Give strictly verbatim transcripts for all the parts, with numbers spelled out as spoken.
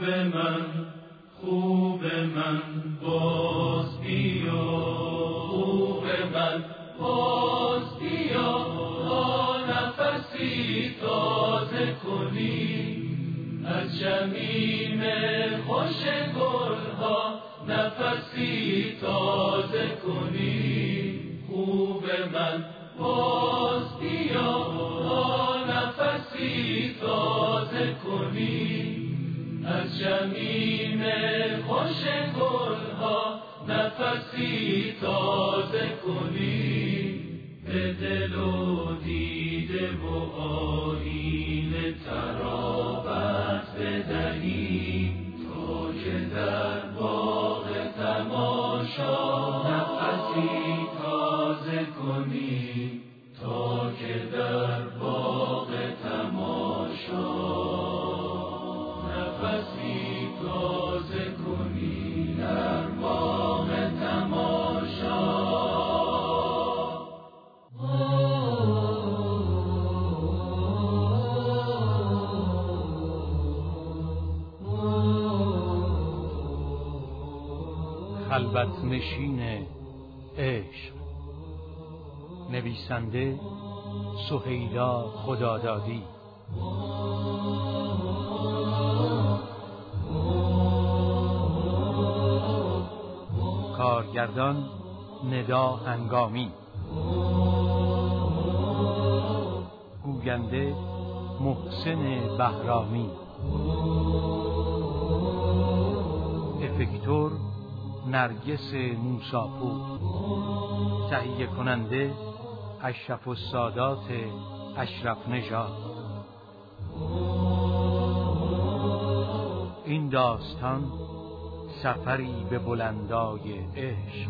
من خوب من باز بیا، خوب من باز بیا، تا نفسی تازه کنی از شمیم خوش گلها، نفسی تازه کنی. خوب من باز بیا، تا نفسی تازه کنی از شمیم خوش گلها، نفسی تازه کنی. به دل و دیده و آیین ترابت بدهی، تو که در باغ تماشا نفسی تازه کنی، تا که در باغ تماشا نفسی تازه کنی، در باغ تماشا. خلوت نشین عشق، نویسنده سهیلا خدادادی، کارگردان ندا هنگامی، گوینده محسن بهرامی، افکتور نرگس موساپور، تهیه کننده اشرف السادات اشرف نژاد. این داستان سفری به بلندای عشق.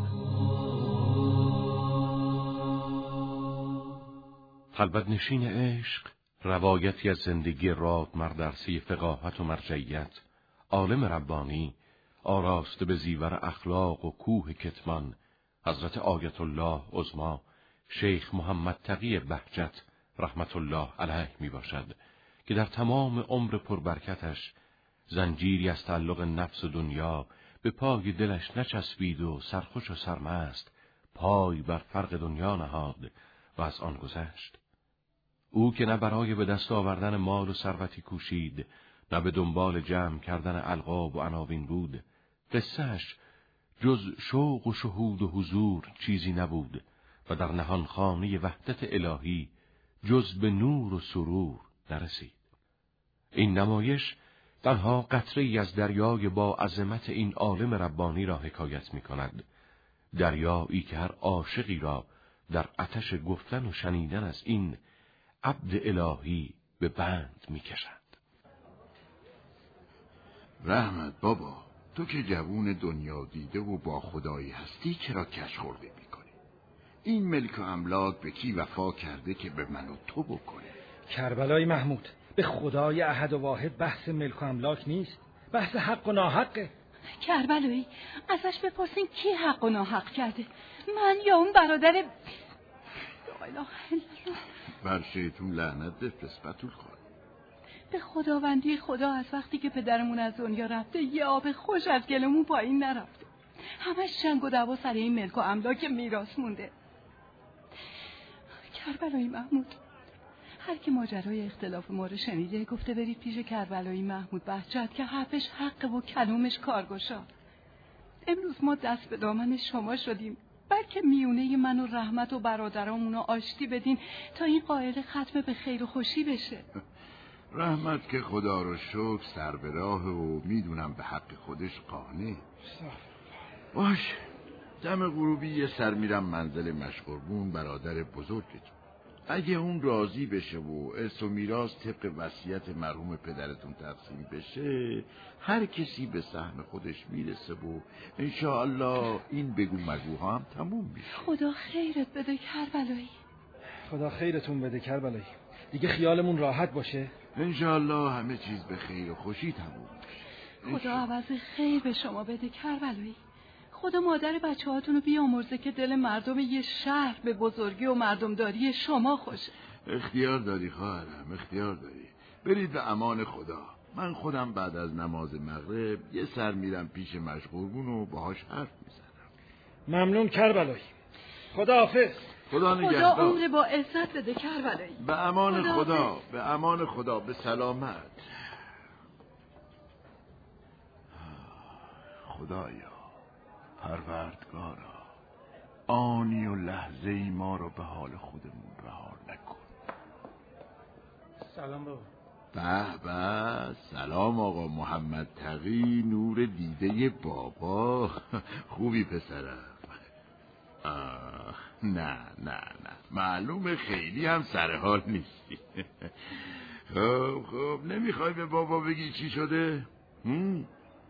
خلوت نشین عشق روایتی از زندگی رادمردرسی فقاهت و مرجعیت، عالم ربانی آراسته به زیور اخلاق و کوه کتمان، حضرت آیت الله عظما شیخ محمد تقی بهجت رحمت الله علیه می باشد که در تمام عمر پربرکتش زنجیری از تعلق نفس و دنیا به پای دلش نچسبید و سرخوش و سرمست پای بر فرق دنیا نهاد و از آن گذشت. او که نه برای به دست آوردن مال و ثروتی کوشید، نه به دنبال جمع کردن القاب و عناوین بود، قصه‌اش جز شوق و شهود و حضور چیزی نبود و در نهان خانه وحدت الهی جز به نور و سرور نرسید. این نمایش تنها قطره‌ای از دریای با عظمت این عالم ربانی را حکایت می کند، دریایی که هر عاشقی را در آتش گفتن و شنیدن از این عبد الهی به بند می کشد. رحمت بابا، تو که جوون دنیا دیده و با خدایی هستی چرا کش خورده می کنی؟ این ملک و املاک به کی وفا کرده که به من و تو بکنه؟ کربلای محمود، به خدای احد و واحد بحث ملک و املاک نیست، بحث حق و ناحقه. کربلایی ازش بپرسین کی حق و ناحق کرده، من یا اون برادر؟ بر شیطون لعنت بفرست بتول خان. به خداوندی خدا از وقتی که پدرمون از دنیا رفته یه آب خوش از گلمون پایین نرفته، همش جنگ و دعوا سر این ملک و املاک میراث مونده. کربلایی محمود، هر کی ماجرای اختلاف ما رو شنیده گفته برید پیش کربلایی محمود بهجت که حرفش حقه و کلامش کارگشا. امروز ما دست به دامن شما شدیم، بلکه میونه من و رحمت و برادرامونو آشتی بدین تا این قائل ختم به خیر و خوشی بشه. رحمت که خدا رو شکر سر به راه و میدونم به حق خودش قانع. باش، دم غروبی یه سر میرم منزل مشقربون برادر بزرگتون. اگه اون راضی بشه و ارث و میراث طبق وصیت مرحوم پدرتون تقسیم بشه، هر کسی به سهم خودش میرسه و انشاءالله این بگو مگوها هم تموم میشه. خدا خیرت بده کربلایی. خدا خیرتون بده کربلایی. دیگه خیالمون راحت باشه. انشاءالله همه چیز به خیر و خوشی تموم میشه. خدا عوض خیر به شما بده کربلایی. خدا مادر بچه هاتون رو بیامرزه که دل مردم یه شهر به بزرگی و مردمداری شما خوشه. اختیار داری خواهرم، اختیار داری. برید به امان خدا. من خودم بعد از نماز مغرب یه سر میرم پیش مشقربون و باهاش حرف میزنم. ممنون کربلایی. خداحافظ. خدا نگهدار. خدا عمر با عزت بده کربلایی. به امان خدا خدا حافظ. به امان خدا، به سلامت. خدایا، پروردگارا، آنی و لحظه ای ما رو به حال خودمون رها نکن. سلام بابا. به به، سلام آقا محمد تقی، نور دیده بابا. خوبی پسرم؟ آه، نه نه نه، معلومه خیلی هم سرحال نیستی. خب خب، نمیخوای به بابا بگی چی شده؟ هم؟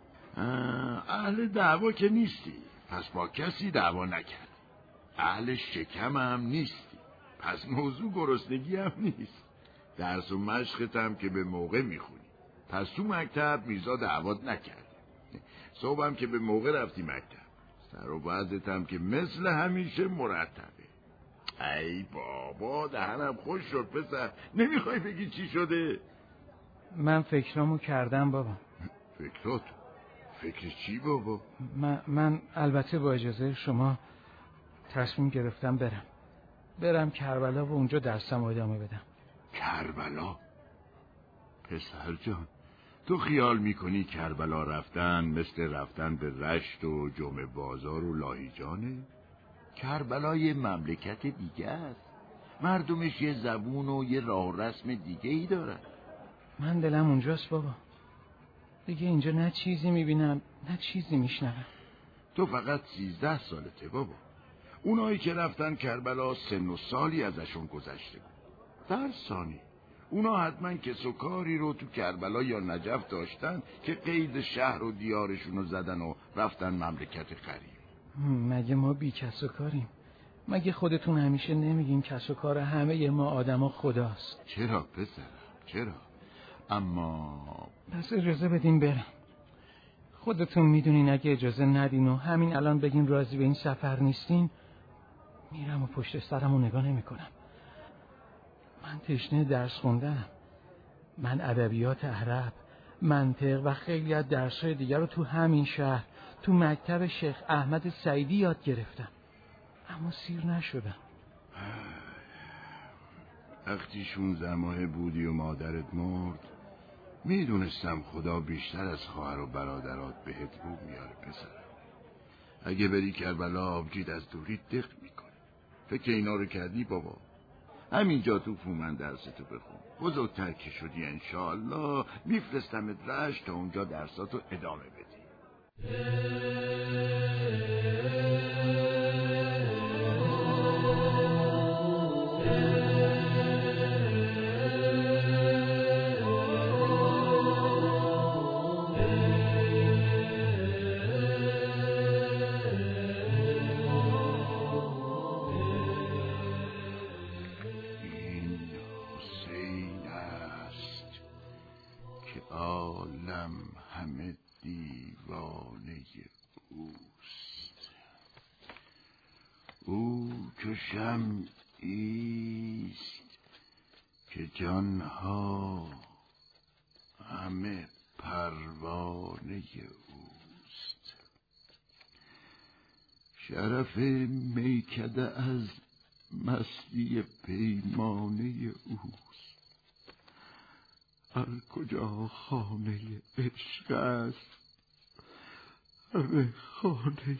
اهل دعوا که نیستی، پس با کسی دعوا نکرد. اهل شکم هم نیستی، پس موضوع گرسنگی هم نیست. درس و مشقت هم که به موقع میخونی، پس تو مکتب میرزا دعوات نکرد. صبح هم که به موقع رفتی مکتب، سر و وضعت هم که مثل همیشه مرتبه. ای بابا، دهنم خوش شد پسر. نمیخوای بگی چی شده؟ من فکرامو کردم بابا. فکرات؟ فکر چی بابا؟ من, من البته با اجازه شما تصمیم گرفتم برم برم کربلا و اونجا درسم ادامه بدم. کربلا؟ پسر جان، تو خیال میکنی کربلا رفتن مثل رفتن به رشت و جمعه بازار و لاهیجانه؟ کربلا یه مملکت دیگه است. مردمش یه زبون و یه راه و رسم دیگه ای دارن. من دلم اونجاست بابا. دیگه اینجا نه چیزی میبینم نه چیزی میشنوم. تو فقط سیزده سالته بابا. اونایی که رفتن کربلا سن و سالی ازشون گذشته بود. در ثانی اونا حتما کس و کاری رو تو کربلا یا نجف داشتن که قید شهر و دیارشون رو زدن و رفتن مملکت غریب. مگه ما بی کس و کاریم؟ مگه خودتون همیشه نمیگین کس و کار همه ما آدما خداست؟ چرا پسرم چرا؟ اما پس اجازه بدین برم. خودتون میدونین اگه اجازه ندین و همین الان بگین راضی به این سفر نیستین، میرم و پشت سرم و نگاه نمی کنم. من تشنه درس خوندم. من ادبیات عرب، منطق و خیلی از درس‌های دیگر رو تو همین شهر تو مکتب شیخ احمد سعیدی یاد گرفتم، اما سیر نشدم. وقتی شونزده ماهه بودی و مادرت مرد، میدونستم خدا بیشتر از خواهر و برادرات بهت رو میاره پسرم. اگه بری کربلا آبجید از دوری دق میکنه. فکر اینا رو کردی بابا؟ همینجا تو فومن درستو بخون. بزرگتر که شدی انشاءالله میفرستمت رشت تا اونجا درساتو ادامه بدی. عالم همه دیوانه اوست. او که شمعی است که جانها همه پروانه اوست. شرف میکده از مستی پیمانه اوست. هر کجا خانه عشق است همه خانه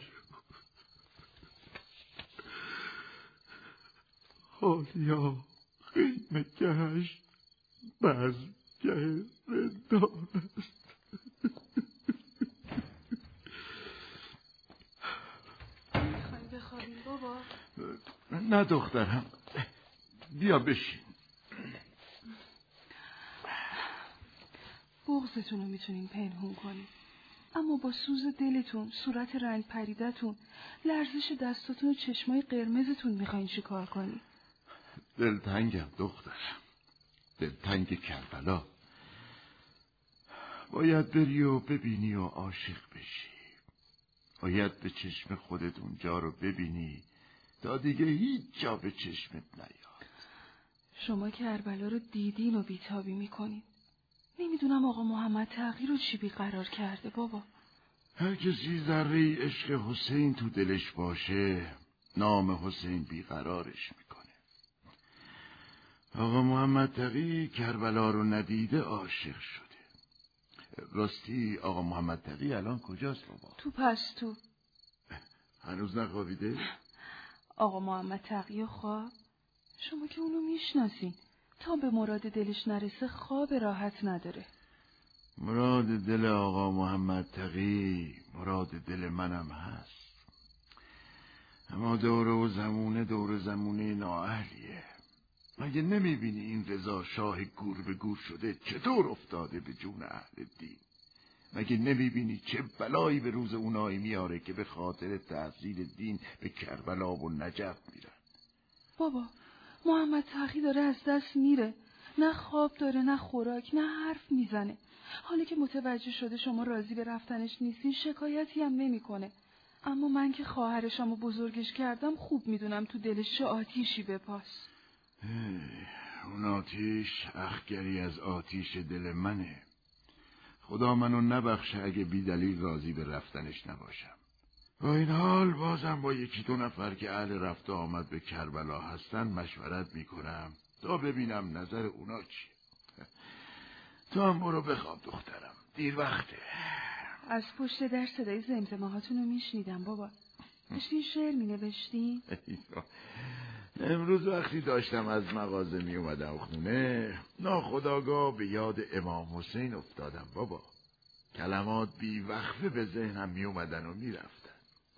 حالیا خیمه گشت بزمگه رندان است. میخوایی بخوابیم بابا؟ نه دخترم، بیا بشین. بغضتون رو میتونین پنهون کنین، اما با سوز دلتون، صورت رنگ پریدتون، لرزش دستاتون و چشمای قرمزتون میخواین چی کار کنین؟ دلتنگم دخترم، دلتنگ کربلا. باید بری و ببینی و عاشق بشی. باید به چشم خودت اونجا رو ببینی تا دیگه هیچ جا به چشمت نیاد. شما کربلا رو دیدین و بیتابی میکنین. نمیدونم آقا محمد تقی رو چی بیقرار کرده بابا. هر کسی ذره عشق حسین تو دلش باشه نام حسین بیقرارش میکنه. آقا محمد تقی کربلا رو ندیده عاشق شده. راستی آقا محمد تقی الان کجاست بابا؟ تو پستو. هنوز نخوابیده؟ آقا محمد تقی و خواب؟ شما که اونو میشناسین، تا به مراد دلش نرسه خواب راحت نداره. مراد دل آقا محمد تقی مراد دل منم هست، اما دوره و زمونه دور زمونه نااهلیه. مگه نمیبینی این رضا شاه گور به گور شده چطور افتاده به جون اهل دین؟ مگه نمیبینی چه بلایی به روز اونایی میاره که به خاطر تحصیل دین به کربلا و نجف میرن؟ بابا محمد تقی داره از دست میره، نه خواب داره نه خوراک نه حرف میزنه. حالا که متوجه شده شما راضی به رفتنش نیستین شکایتی هم نمیکنه. اما من که خواهرشم و بزرگش کردم خوب میدونم تو دلش چه آتیشی بپاس. اون آتیش اخگری از آتیش دل منه. خدا منو نبخشه اگه بی دلیل راضی به رفتنش نباشم. با این حال بازم با یکی دو نفر که اهل رفت آمد به کربلا هستن مشورت میکنم تا ببینم نظر اونا چیه. تو هم برو بخواب دخترم، دیر وقته. از پشت در صدای زمزمه‌هاتون رو میشنیدم بابا. داشتین شعر مینوشتین؟ امروز وقتی داشتم از مغازه می اومدم خونه ناخودآگاه به یاد امام حسین افتادم بابا. کلمات بی وقفه به ذهنم می اومدن و می رفتن.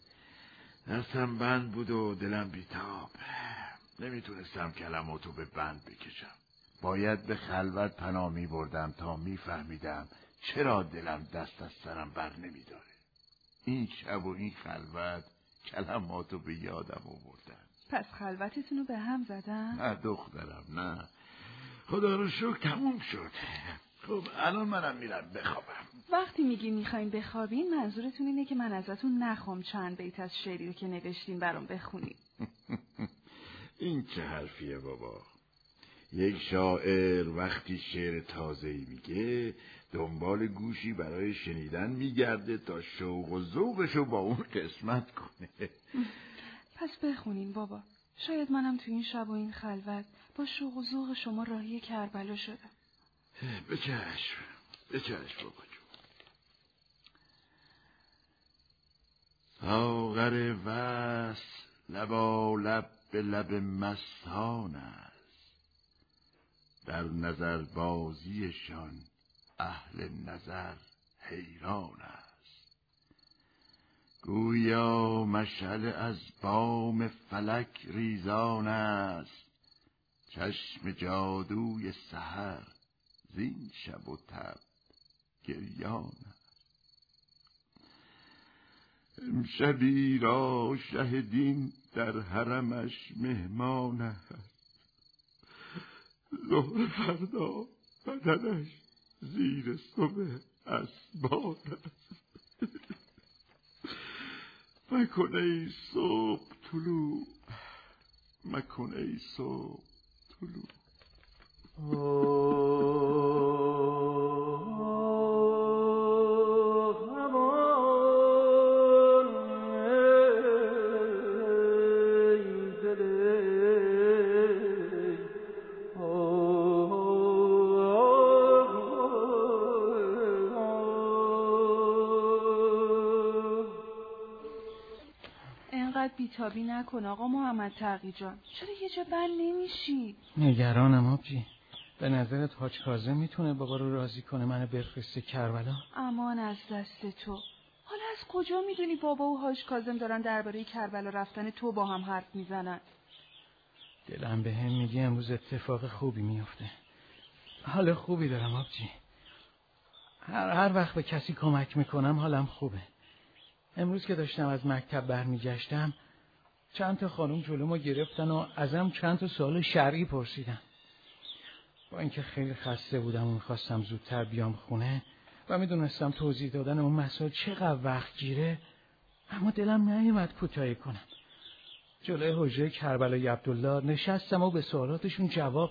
دستم بند بود و دلم بی تاب. نمیتونستم کلماتو به بند بکشم. باید به خلوت پناه می بردم تا می فهمیدم چرا دلم دست از سرم بر نمی داره. این شب و این خلوت کلماتو به یادم آوردن. پس خلوتتون رو به هم زدن؟ نه دخترم نه، خدا رو شکر تموم شد. خب الان منم میرم بخوابم. وقتی میگی میخواین بخوابین منظورتون اینه که من ازتون نخوام چند بیت از شعری رو که نوشتین برام بخونید؟ این چه حرفیه بابا؟ یک شاعر وقتی شعر تازه‌ای میگه دنبال گوشی برای شنیدن میگرده تا شوق و ذوقشو با اون قسمت کنه. پس بخونین بابا، شاید منم تو این شب و این خلوت با شوق و ذوق شما راهی کربلا شدم. بچشم بچشم بابا جون. ساغر وصل لبا لب به لب مستان است، در نظر بازیشان اهل نظر حیران است. گویا مشعل از بام فلک ریزان است، چشم جادوی سحر زین شب و تب گریان است. امشبی را شه دین در حرمش مهمان است، ظهر فردا بدنش زیر صبح اسبان است. مکن ای صبح طلوع، مکن ای صبح طلوع. بیتابی نکن آقا محمد تقی جان، چرا یه جا بند نمیشی؟ نگرانم آبجی. به نظرت حاج کاظم میتونه بابا رو راضی کنه منو بفرسته کربلا؟ امان از دست تو. حالا از کجا میدونی بابا و حاج کاظم دارن درباره کربلا رفتن تو با هم حرف میزنن؟ دلم به هم میگه امروز اتفاق خوبی میفته. حال خوبی دارم آبجی. هر, هر وقت به کسی کمک میکنم حالم خوبه. امروز که داشتم از مکتب برمیگشتم چند تا خانم جلومو گرفتن و ازم چند تا سوال شرعی پرسیدن. با اینکه خیلی خسته بودم و میخواستم زودتر بیام خونه و میدونستم توضیح دادن اون مسائل چقدر وقت گیره، اما دلم نیومد کوتاهی کنم. جلوی حجره کربلای عبدالله نشستم و به سوالاتشون جواب دادم.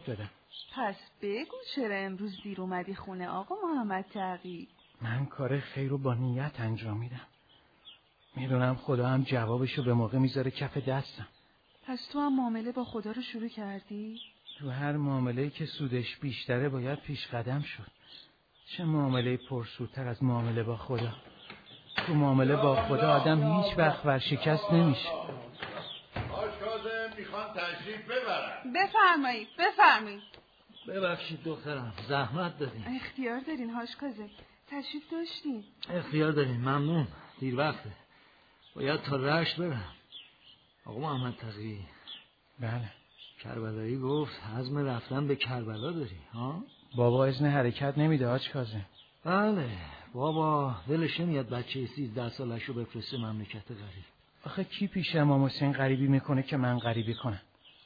پس بگو چرا امروز دیر اومدی خونه آقا محمد تقی؟ من کار خیر رو با نیت انجام میدم. میدونم خدا هم جوابشو به موقع میذاره کف دستم. پس تو هم معامله با خدا رو شروع کردی؟ تو هر معامله‌ای که سودش بیشتره باید پیش قدم شد. چه معامله پرسودتر از معامله با خدا؟ تو معامله با خدا آدم هیچ وقت ورشکست نمیشه. آشکازم میخوان تشریف ببرن. بفرمایید بفرمایید. ببخشید دخترم زحمت دادین. اختیار دارین هاشکازه، تشریف داشتین. اختیار دارین، ممنون. دیر وقته، باید تا رشت برم. آقا محمد تقی. بله. کربلایی گفت عزم رفتن به کربلا داری ها؟ بابا اذن حرکت نمیده حاج کاظم. بله بابا دلش نمیاد بچه سیزده سالش رو بفرسته مملکت غریب. آخه کی پیش امام حسین غریبی میکنه که من غریبی کنم؟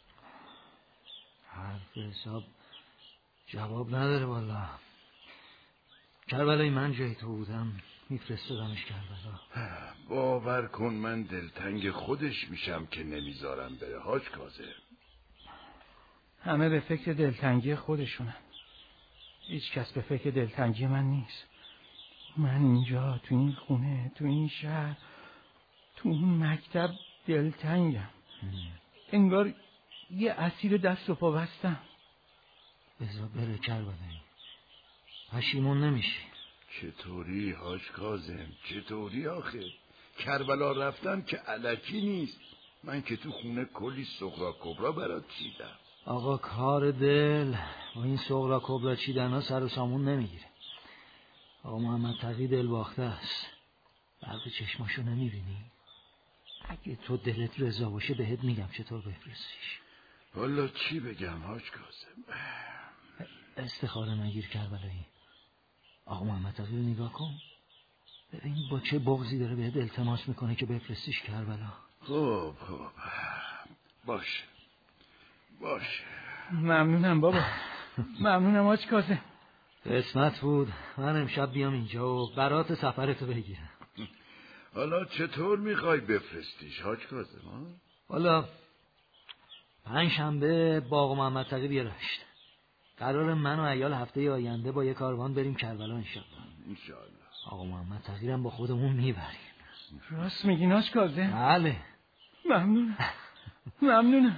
حرف حساب جواب نداره والا. کربلایی من جای تو بودم میفرستادمش کربلا. باور کن من دلتنگ خودش میشم که نمیذارم بره حاج کاظم. همه به فکر دلتنگی خودشونن، هیچ کس به فکر دلتنگی من نیست. من اینجا تو این خونه، تو این شهر، تو این مکتب دلتنگم. انگار یه اسیر دست و پا بستم. بذار بره کربلایی، پشیمون نمیشی. چطوری حاج کاظم؟ چطوری آخه؟ کربلا رفتن که الکی نیست. من که تو خونه کلی سغرا کبرا برات چیدم. آقا کار دل با این سغرا کبرا چیدن ها سر و سامون نمیگیره. آقا محمد تقی دل باخته است، برق چشماشو نمیبینی؟ اگه تو دلت رضا باشه بهت میگم چطور بفرستیش. والا چی بگم حاج کاظم؟ استخاره نگیر کربلایی. آقا محمد تقی رو نگاه کن، ببین با چه بغضی داره بهت التماس میکنه که بفرستیش کربلا. خب خب باشه باشه. ممنونم بابا، ممنونم حاج کاظم. قسمت بود من امشب بیام اینجا و برات سفرتو بگیرم. حالا چطور میخوای بفرستیش حاج کاظم؟ حالا پنج شنبه با آقا محمد تقی بیا رشت. قرار من و عیال هفته آینده با یه کاروان بریم کربلا انشالله. انشالله. آقا محمد تقی هم با خودمون میبریم. راست میگین حاج کاظم؟ بله. ممنونم ممنونم.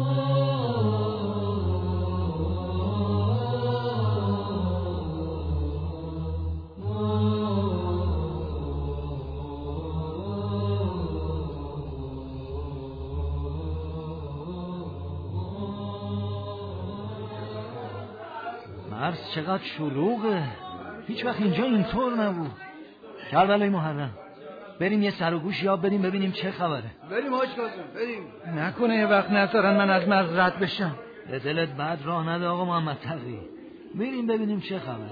مرز چقدر شلوغه، هیچ وقت اینجا اینطور نبود. کربلای محرم بریم یه سر و گوش یاب بدیم ببینیم چه خبره. بریم حاج کاظم بریم. نکنه یه وقت نذارن من از مرز رد بشم. به دلت بد راه نده آقا محمد تقی، بریم ببینیم چه خبره.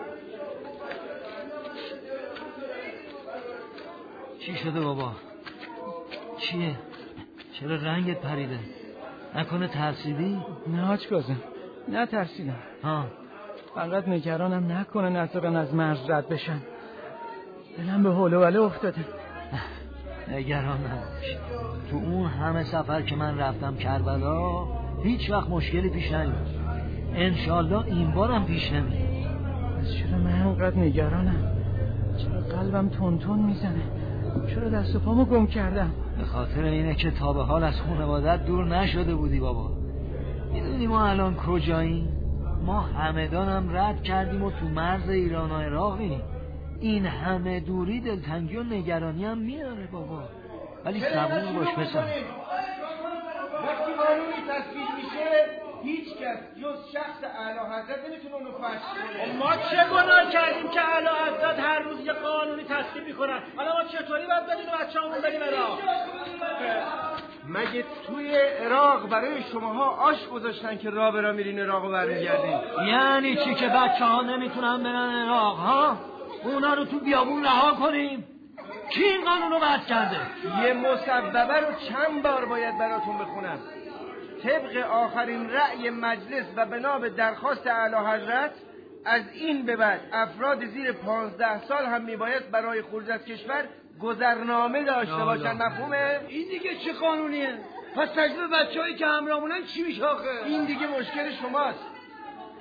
چی شده بابا؟ چیه؟ چرا رنگت پریده؟ نکنه ترسیدی؟ نه حاج کاظم نه ترسیدم. ها فقط نگرانم نکنه نذارن از مرز رد بشن. دلم به هول و بله افتاده. نگران نباش، تو اون همه سفر که من رفتم کربلا هیچ وقت مشکلی پیش نیومد. انشالله این بارم پیش نمیاد. پس چرا من انقدر نگرانم؟ چرا قلبم تون تون میزنه؟ چرا دست و پامو گم کردم؟ به خاطر اینه که تا به حال از خانوادت دور نشده بودی بابا. میدونی ما الان کجاییم؟ ما همدان هم رد کردیم و تو مرز ایران و عراقیم. این همه دوری دلتنگی و نگرانی هم میاره بابا، ولی صبور باش پسر. وقتی قانونی تصویب میشه هیچ کس جز شخص اعلی حضرت نمیتونه اونو فسخ کنه. ما چه گناه کردیم که اعلی حضرت هر روز یه قانونی تصویب میکنن؟ حالا ما چطوری باید بدیم و بچه‌مون بریم عراق؟ مگه توی عراق برای شماها آش گذاشتن که راه برا میرین عراق و برمیگردین؟ یعنی چی که بچه ها نمیتونن برن عراق ها؟ اونا رو تو بیابون رها کنیم؟ کی این قانون رو وضع کرده؟ یه مصوبه رو چند بار باید براتون بخونم. طبق آخرین رأی مجلس و بنا به درخواست اعلی حضرت از این به بعد افراد زیر پانزده سال هم میباید برای خروج از کشور گذرنامه داشته باشن. مفهومه؟ این دیگه چه قانونیه؟ پس تجربه بچه‌هایی که همراهمونن چی میشه آخه؟ این دیگه مشکل شماست.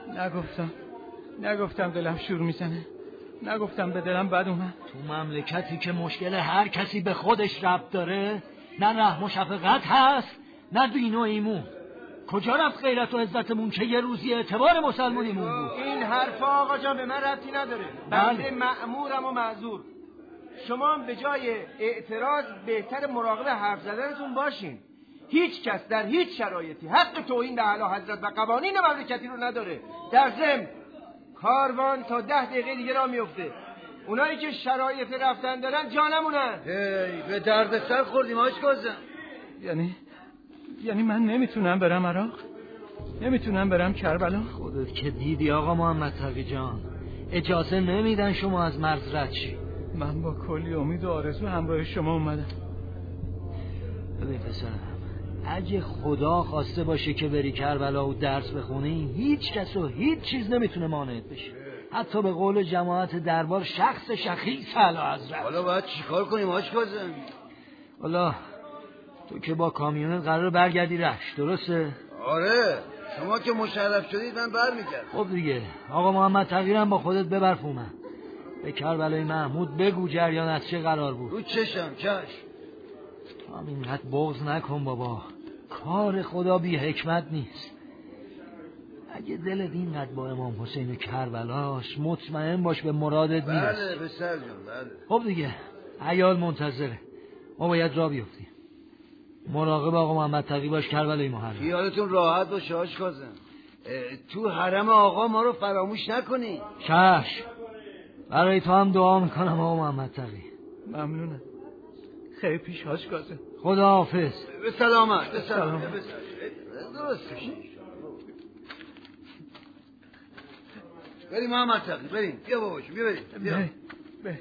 نگفتم نگفتم دلم شور میزنه، نگفتم به دلم بد اومد. تو مملکتی که مشکل هر کسی به خودش ربط داره، نه رحم و شفقت هست نه دین و ایمون. کجا رفت غیرت و عزتمون که یه روزی اعتبار مسلمونیمون بود؟ این حرفا آقا جان به من ربطی نداره. بنده مأمورم و معذور. شما هم به جای اعتراض بهتر مراقب حرف زدنتون باشین. هیچ کس در هیچ شرایطی حق توهین به اعلیحضرت و قوانین مملکتی رو نداره. در ضمن کاروان تا ده دقیقه دیگه راه میفته. اونایی که شرایط رفتن دارن جانمونن. هی به درد سر خوردیم آشکازم. یعنی یعنی من نمیتونم برم عراق؟ نمیتونم برم کربلا؟ خودت که دیدی آقا محمد تقی جان، اجازه نمیدن شما از مرز رد شی. من با کلی امید و آرزو همراه شما اومدم. ببین پسرم، اگه خدا خواسته باشه که بری کربلا و درس بخونی، هیچ کس و هیچ چیز نمیتونه مانعت بشه. حتی به قول جماعت دربار شخص شخیص اعلیحضرت. حالا باید چیکار کنیم آشکازم؟ حالا تو که با کامیونت قرار برگردی رشت، درسته؟ آره، شما که مشرف شدید من برمیگردم. خب دیگه آقا محمد تقیرم با خودت ببر فومن. به کربلای محمود بگو جریان از چه قرار بود. رو چشم چشم. تو هم اینقدر بغض نکن بابا، کار خدا بی حکمت نیست. اگه دلت اینقدر با امام حسین کربلاش، مطمئن باش به مرادت میرسی. بله پسر جان بله. خب دیگه عیال منتظره، ما باید راه بیفتیم. مراقب آقا محمد تقی باش کربلای محرم. خیالتون راحت باشه آشکازم. تو حرم آقا ما رو فراموش نکنی. چشم، برای تو هم دعا میکنم آقا محمد تقی. ممنونم. خیلی پیش هاش گازه. خدا حافظ. به سلامت. به سلامت. درست بشه. بریم محمد تقی بریم. بیا باباشو بیا بریم. بیا. بریم.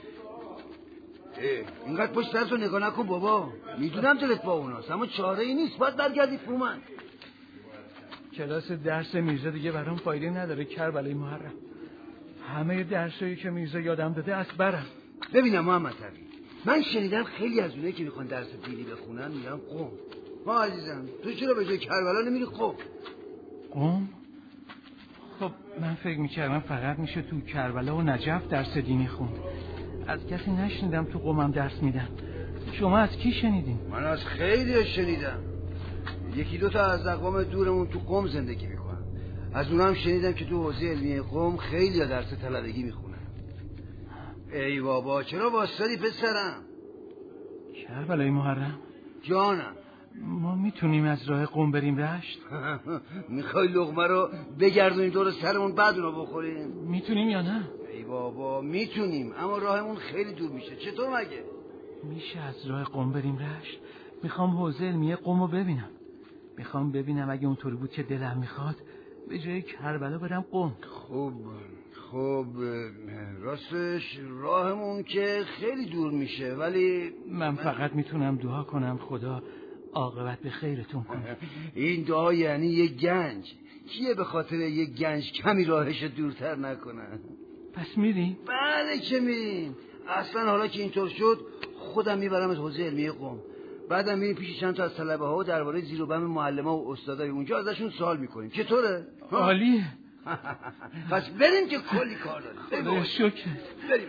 اینقدر پشت سرتو نگاه نکن بابا. میدونم دلت با اوناست، اما چاره ای نیست، باید برگردی فرومن. کلاس درس میرزا دیگه برام فایده نداره کربلای محرم. همه درسایی که میرزا یادم داده از برم. ببینم محمد تقی، من شنیدم خیلی از اونایی که میخوان درس دینی بخونن میرن قم. ما عزیزم تو چرا به جای کربلا نمیری قم؟ قم؟ خب من فکر میکردم فقط میشه تو کربلا و نجف درس دینی خوند. از کسی نشنیدم تو قمم درس میدن. شما از کی شنیدین؟ من از خیلی شنیدم. یکی دو تا از اقوام دورمون تو قم زندگی میکنن. از اونها هم شنیدم که تو حوزه علمی قم خیلی درس طلبگی میخونن. ای بابا چرا واسطی پسرم؟ کربلای محرم جانم، ما میتونیم از راه قم بریم رشت؟ میخوای لقمه رو بگردونیم دور سرمون بعد اونو بخوریم؟ میتونیم یا نه؟ ای بابا میتونیم، اما راهمون خیلی دور میشه. چطور مگه؟ میشه از راه قم بریم رشت؟ میخوام حوزه علمیه قم رو ببینم. میخوام ببینم اگه اونطوری بود که دلم میخواد به جای کربلا برم قم. خب خب راستش راهمون که خیلی دور میشه، ولی من فقط میتونم دعا کنم خدا عاقبت به خیرتون کنه. این دعا یعنی یه گنج. کیه به خاطر یه گنج کمی راهش دورتر نکنه؟ پس میریم؟ بله که میریم. اصلا حالا که اینطور شد خودم میبرم از حوزه علمیه قم. بعدم میریم پیش چند تا از طلبه ها و درباره زیر و بم معلمه و استادای اونجا ازشون سوال میکنیم. چطوره؟ عالیه. پس بریم که کلی کار داریم. خدا شکر. بریم.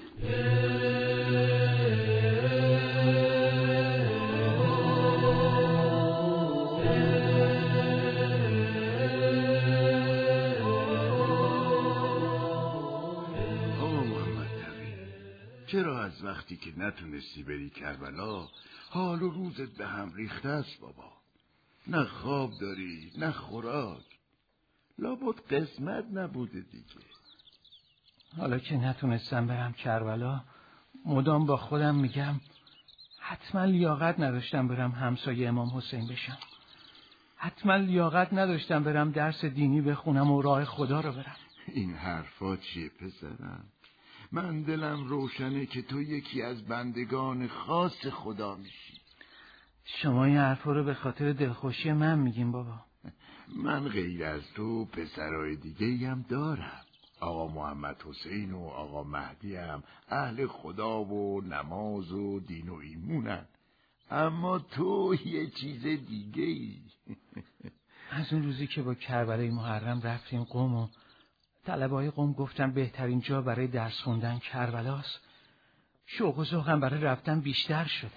چرا از وقتی که نتونستی بری کربلا حال و روزت به هم ریخته است بابا؟ نه خواب داری نه خوراک، لابد قسمت نبوده دیگه. حالا که نتونستم برم کربلا مدام با خودم میگم حتما لیاقت نداشتم برم همسایه امام حسین بشم. حتما لیاقت نداشتم برم درس دینی بخونم و راه خدا رو برم. این حرفا چیه پسرم؟ من دلم روشنه که تو یکی از بندگان خاص خدا میشی. شما این حرفا رو به خاطر دلخوشی من میگین بابا. من غیر از تو پسرای دیگه هم دارم. آقا محمد حسین و آقا مهدی هم اهل خدا و نماز و دین و ایمونن، اما تو یه چیز دیگه ای. از اون روزی که با کربلای محرم رفتیم قم و طلبه‌های قم گفتن بهترین جا برای درس خوندن کربلاست، شوق و ذوقم برای رفتن بیشتر شده.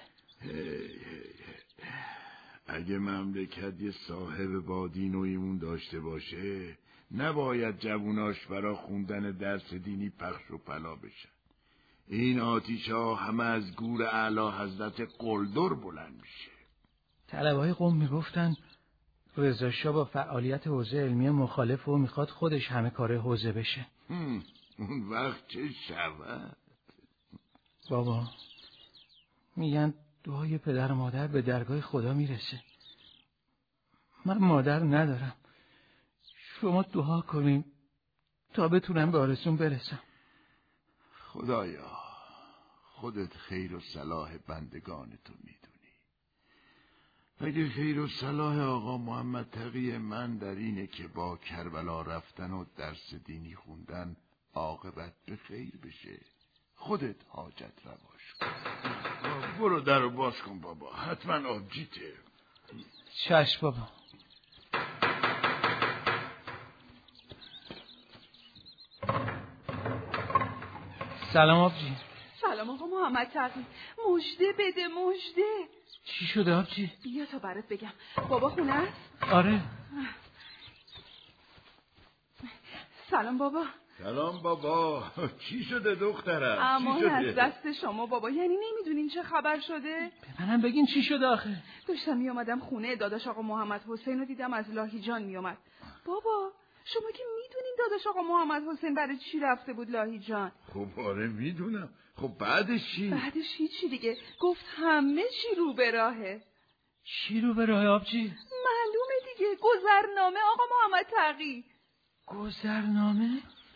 اگه مملکت یه صاحب با دین و ایمون داشته باشه نباید جووناش برا خوندن درس دینی پخش و پلا بشن. این آتیش ها همه از گور اعلی حضرت قلدر بلند میشه. طلبه‌های قم میگفتن رضا شاه با فعالیت حوزه علمی مخالف و میخواد خودش همه کار حوزه بشه. اون وقت چه شود؟ بابا میگن دعای پدر و مادر به درگاه خدا میرسه. من مادر ندارم. شما دعا کنین تا بتونم به آرزوم برسم. خدایا خودت خیر و صلاح بندگان تو میدونی. اگه خیر و صلاح آقا محمد تقی من در اینه که با کربلا رفتن و درس دینی خوندن عاقبت به خیر بشه، خودت حاجت رواش کن. برو در رو باز کن بابا، حتما آبجیته. چشم بابا. سلام آبجی. سلام آقا محمد تقی. مژده بده مژده. چی شده آبجی؟ بیا تا برات بگم. بابا خونه است؟ آره. سلام بابا. سلام بابا. چی شده دخترم؟ امان از دست شما بابا، یعنی نمیدونین چه خبر شده؟ به منم بگین چی شده آخه. داشتم میامدم خونه داداش آقا محمد حسین رو دیدم از لاهیجان میامد. بابا شما که میدونین داداش آقا محمد حسین برای چی رفته بود لاهیجان؟ خب آره میدونم. خب بعدش چی؟ بعدش هیچی دیگه، گفت همه چی رو به راهه. چی رو به راه آبجی؟ معلومه دیگه، گذرنامه آقا محمد تقی. گذرنامه؟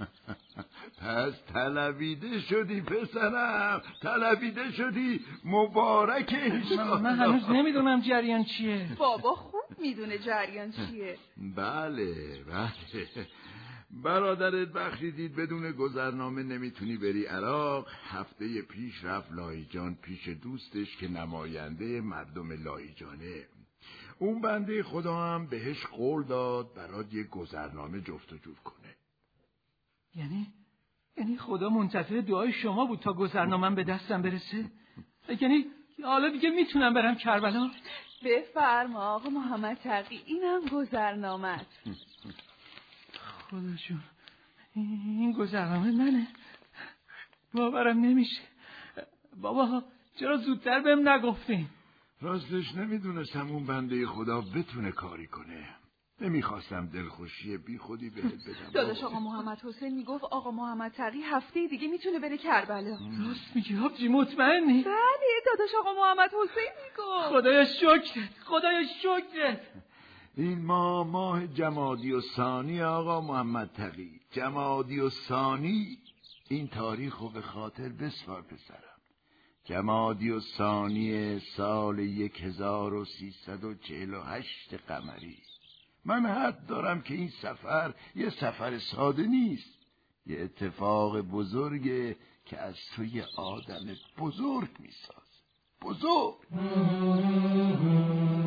پس طلبیده شدی پسرم، طلبیده شدی. مبارک انشاءالله. من هنوز نمیدونم جریان چیه. بابا خوب میدونه جریان چیه. بله بله. برادرت بخشیدید بدون گذرنامه نمیتونی بری عراق. هفته پیش رفت لاهیجان پیش دوستش که نماینده مردم لاهیجانه. اون بنده خدا هم بهش قول داد برات یه گذرنامه جفت و جور کنه. یعنی یعنی خدا منتظر دعای شما بود تا گذرنامه‌ام به دستم برسه؟ یعنی حالا دیگه میتونم برم کربلا؟ بفرما آقا محمد تقی، اینم گذرنامه. خدا جون این گذرنامه منه؟ باورم نمیشه. بابا چرا زودتر بهم نگفتین؟ راستش نمیدونستم اون بنده خدا بتونه کاری کنه. نمیخواستم دلخوشی بی خودی بهت بدم. داداش آقا محمد حسین میگفت آقا محمد تقی هفته دیگه میتونه بره کربلا. راست میگی آبجی؟ مطمئنی؟ بله داداش آقا محمد حسین میگفت. خدایا شکرت، خدایا شکرت. این ماه ماه جمادی و ثانی آقا محمد تقی. جمادی و ثانی، این تاریخ رو به خاطر بسپار پسرم. جمادی و ثانی سال یک هزار و سیصد و چهل و هشت قمری. من حد دارم که این سفر یه سفر ساده نیست، یه اتفاق بزرگه که از تو یه آدم بزرگ میسازه. بزرگ.